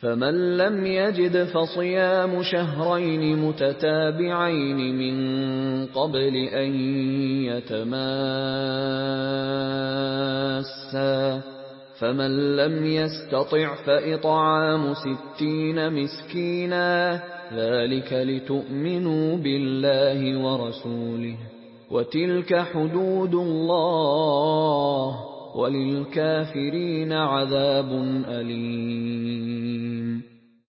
فمن لم يجد فصيام شهرين متتابعين من قبل أن يتماسا، فمن لم يستطع فإطعام 60 مسكينا، ذلك لتؤمنوا بالله ورسوله، وتلك حدود الله، وللكافرين عذاب أليم.